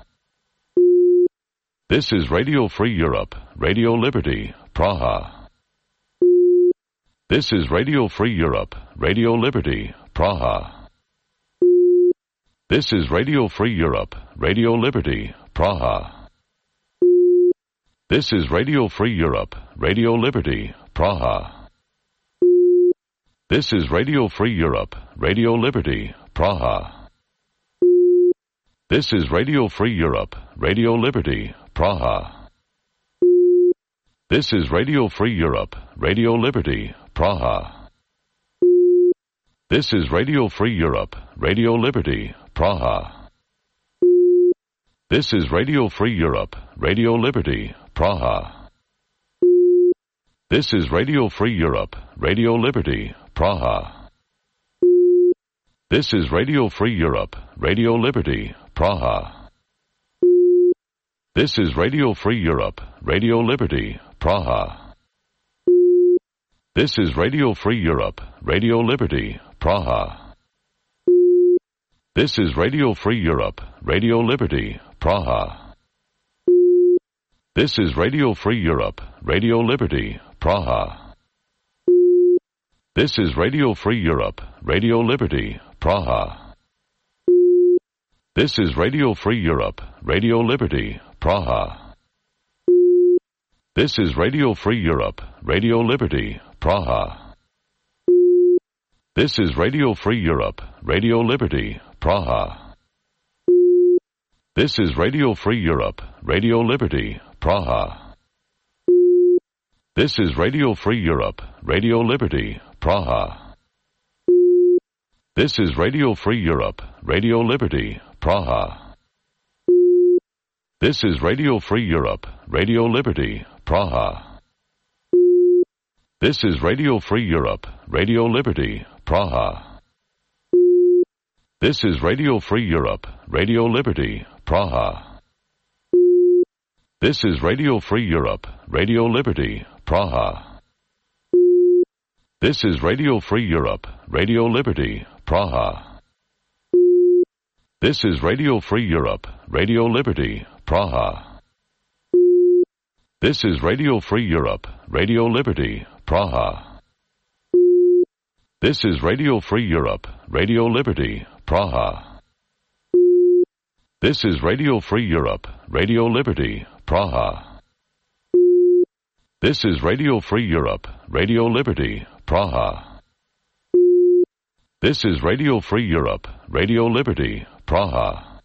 This is Radio Free Europe, Radio Liberty, Praha. This is Radio Free Europe, Radio Liberty, Praha. This is Radio Free Europe, Radio Liberty, Praha. This is Radio Free Europe, Radio Liberty, Praha. This is Radio Free Europe, Radio Liberty, Praha. This is Radio Free Europe, Radio Liberty, Praha. This is Radio Free Europe, Radio Liberty, Praha. This is Radio Free Europe, Radio Liberty, Praha. This is Radio Free Europe, Radio Liberty, Praha. This is Radio Free Europe, Radio Liberty, Praha. This is Radio Free Europe, Radio Liberty, Praha. This is Radio Free Europe, Radio Liberty, Praha. This is Radio Free Europe, Radio Liberty, Praha. This is Radio Free Europe, Radio Liberty, Praha. This is Radio Free Europe, Radio Liberty, Praha. This is Radio Free Europe, Radio Liberty, Praha. This is Radio Free Europe, Radio Liberty, Praha. This is Radio Free Europe, Radio Liberty, Praha. This is Radio Free Europe, Radio Liberty, Praha. This is Radio Free Europe, Radio Liberty, Praha. This is Radio Free Europe, Radio Liberty, Praha. This is Radio Free Europe, Radio Liberty, Praha. This is Radio Free Europe, Radio Liberty, Praha. This is Radio Free Europe, Radio Liberty, Praha. This is Radio Free Europe, Radio Liberty, Praha. This is Radio Free Europe, Radio Liberty, Praha. This is Radio Free Europe, Radio Liberty, Praha. This is Radio Free Europe, Radio Liberty, Praha. This is Radio Free Europe, Radio Liberty, Praha. This is Radio Free Europe, Radio Liberty, Praha. This is Radio Free Europe, Radio Liberty, Praha. This is Radio Free Europe, Radio Liberty, Praha. This is Radio Free Europe, Radio Liberty, Praha.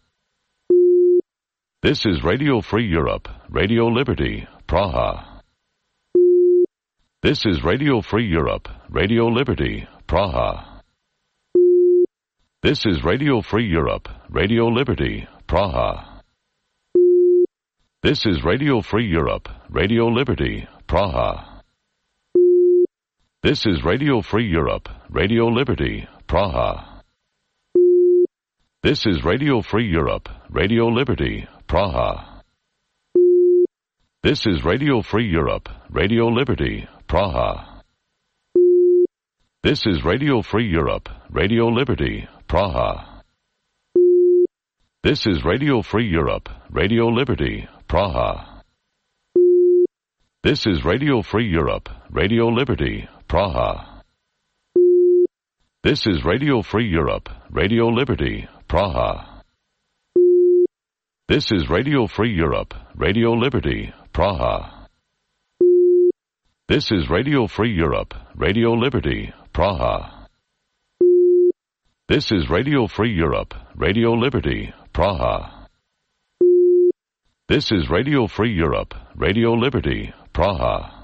This is Radio Free Europe, Radio Liberty, Praha. This is Radio Free Europe, Radio Liberty, Praha. This is Radio Free Europe, Radio Liberty, Praha. This is Radio Free Europe, Radio Liberty, Praha. This is Radio Free Europe, Radio Liberty, Praha. This is Radio Free Europe, Radio Liberty, Praha. This is Radio Free Europe, Radio Liberty, Praha. This is Radio Free Europe, Radio Liberty, Praha. This is Radio Free Europe, Radio Liberty, Praha. This is Radio Free Europe, Radio Liberty, Praha. This is Radio Free Europe, Radio Liberty, Praha. This is Radio Free Europe, Radio Liberty, Praha. This is Radio Free Europe, Radio Liberty, Praha. This is Radio Free Europe, Radio Liberty, Praha. This is Radio Free Europe, Radio Liberty, Praha.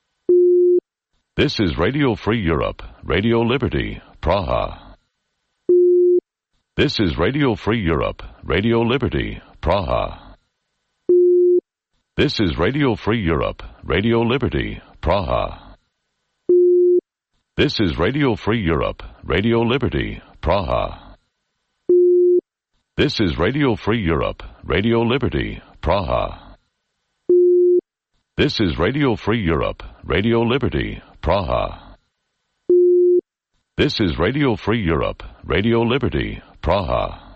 This is Radio Free Europe, Radio Liberty, Praha. This is Radio Free Europe, Radio Liberty, Praha. This is Radio Free Europe, Radio Liberty, Praha. This is Radio Free Europe, Radio Liberty, Praha. This is Radio Free Europe, Radio Liberty, Praha. This is Radio Free Europe, Radio Liberty, Praha. This is Radio Free Europe, Radio Liberty, Praha.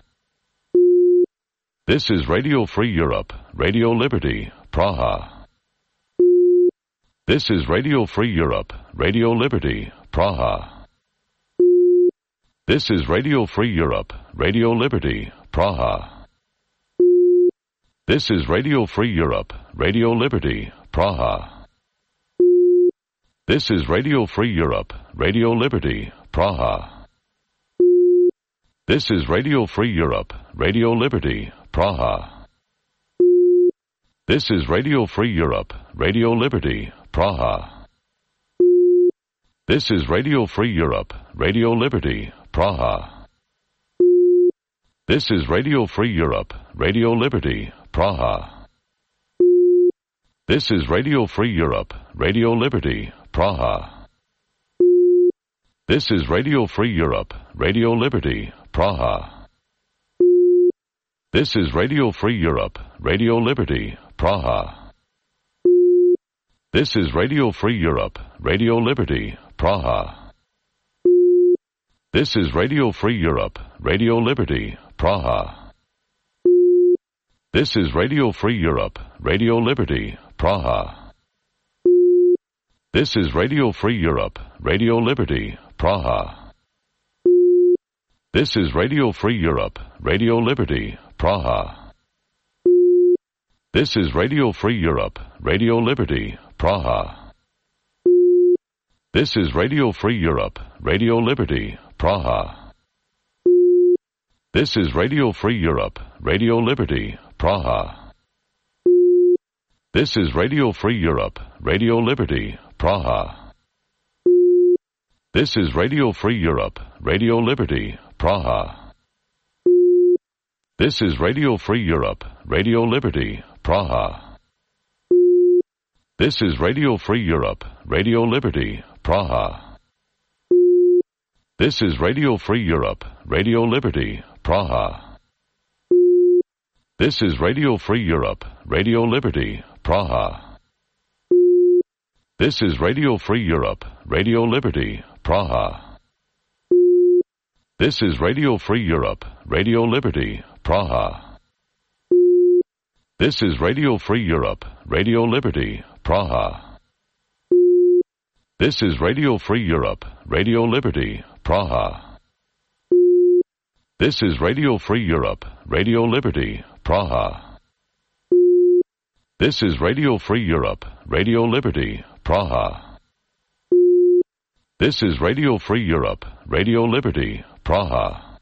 This is Radio Free Europe, Radio Liberty, Praha. This is Radio Free Europe, Radio Liberty, Praha. This is Radio Free Europe, Radio Liberty, Praha. This is Radio Free Europe, Radio Liberty, Praha. This is Radio Free Europe, Radio Liberty, Praha. This is Radio Free Europe, Radio Liberty, Praha. This is Radio Free Europe, Radio Liberty, Praha. This is Radio Free Europe, Radio Liberty, Praha. This is Radio Free Europe, Radio Liberty, Praha. This is Radio Free Europe, Radio Liberty, Praha. This is Radio Free Europe, Radio Liberty, Praha. This is Radio Free Europe, Radio Liberty, Praha. This is Radio Free Europe, Radio Liberty, Praha. This is Radio Free Europe, Radio Liberty, Praha. This is Radio Free Europe, Radio Liberty, Praha. This is Radio Free Europe, Radio Liberty, Praha. This is Radio Free Europe, Radio Liberty, Praha. This is Radio Free Europe, Radio Liberty, Praha. This is Radio Free Europe, Radio Liberty, Praha. This is Radio Free Europe, Radio Liberty, Praha. This is Radio Free Europe, Radio Liberty, Praha. This is Radio Free Europe, Radio Liberty, Praha. This is Radio Free Europe, Radio Liberty, Praha. This is Radio Free Europe, Radio Liberty, Praha. This is Radio Free Europe, Radio Liberty, Praha. This is Radio Free Europe, Radio Liberty, Praha. This is Radio Free Europe, Radio Liberty, Praha. This is Radio Free Europe, Radio Liberty, Praha. This is Radio Free Europe, Radio Liberty, Praha. This is Radio Free Europe, Radio Liberty, Praha. This is Radio Free Europe, Radio Liberty, Praha. This is Radio Free Europe, Radio Liberty, Praha. This is Radio Free Europe, Radio Liberty, Praha.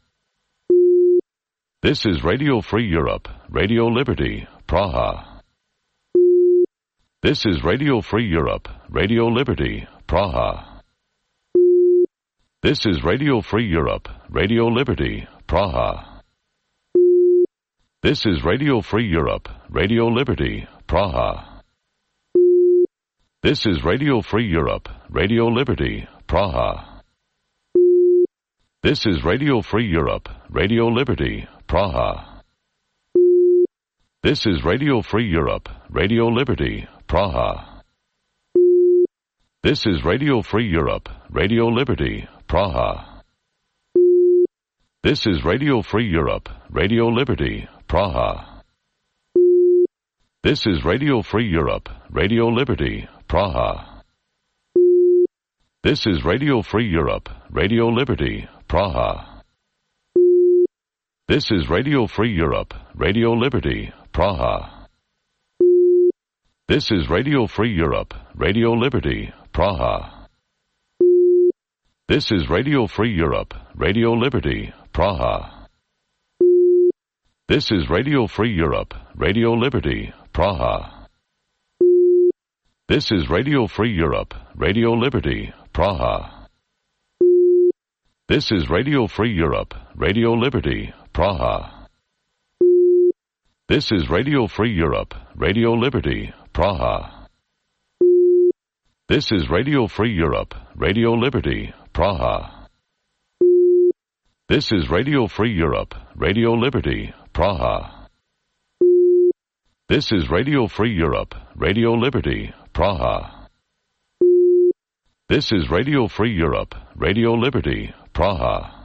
This is Radio Free Europe, Radio Liberty, Praha. This is Radio Free Europe, Radio Liberty, Praha. This is Radio Free Europe, Radio Liberty, Praha. This is Radio Free Europe, Radio Liberty, Praha. This is Radio Free Europe, Radio Liberty, Praha. This is Radio Free Europe, Radio Liberty, Praha. This is Radio Free Europe, Radio Liberty, Praha. This is Radio Free Europe, Radio Liberty, Praha. This is Radio Free Europe, Radio Liberty, Praha. This is Radio Free Europe, Radio Liberty, Praha. This is Radio Free Europe, Radio Liberty, Praha. This is Radio Free Europe, Radio Liberty, Praha. This is Radio Free Europe, Radio Liberty, Praha. This is Radio Free Europe, Radio Liberty, Praha. This is Radio Free Europe, Radio Liberty, Praha. This is Radio Free Europe, Radio Liberty, Praha. This is Radio Free Europe, Radio Liberty, Praha. This is Radio Free Europe, Radio Liberty, Praha. This is Radio Free Europe, Radio Liberty, Praha. This is Radio Free Europe, Radio Liberty, Praha. This is Radio Free Europe, Radio Liberty, Praha. This is Radio Free Europe, Radio Liberty, Praha.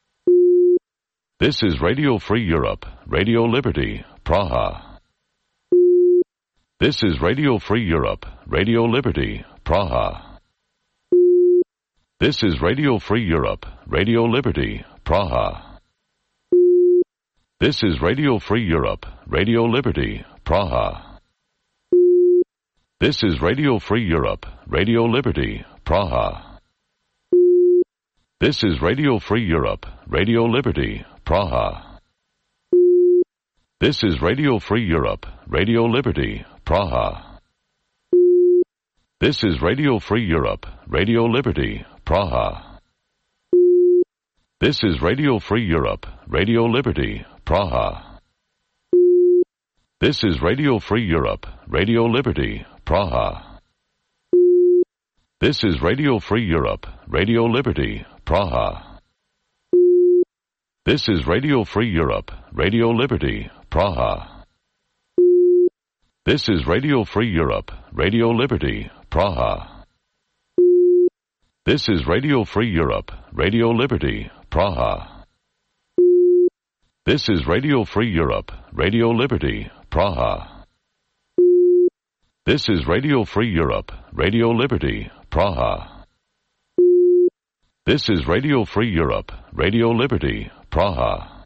This is Radio Free Europe, Radio Liberty, Praha. This is Radio Free Europe, Radio Liberty, Praha. This is Radio Free Europe, Radio Liberty, Praha. This is Radio Free Europe, Radio Liberty, Praha. This is Radio Free Europe, Radio Liberty, Praha. This is Radio Free Europe, Radio Liberty, Praha. This is Radio Free Europe, Radio Liberty, Praha. This is Radio Free Europe, Radio Liberty, Praha. This is Radio Free Europe, Radio Liberty, Praha. This is Radio Free Europe, Radio Liberty, Praha. This is Radio Free Europe, Radio Liberty, Praha. This is Radio Free Europe, Radio Liberty, Praha. This is Radio Free Europe, Radio Liberty, Praha. This is Radio Free Europe, Radio Liberty, Praha. This is Radio Free Europe, Radio Liberty, Praha. This is Radio Free Europe, Radio Liberty, Praha. This is Radio Free Europe, Radio Liberty, Praha.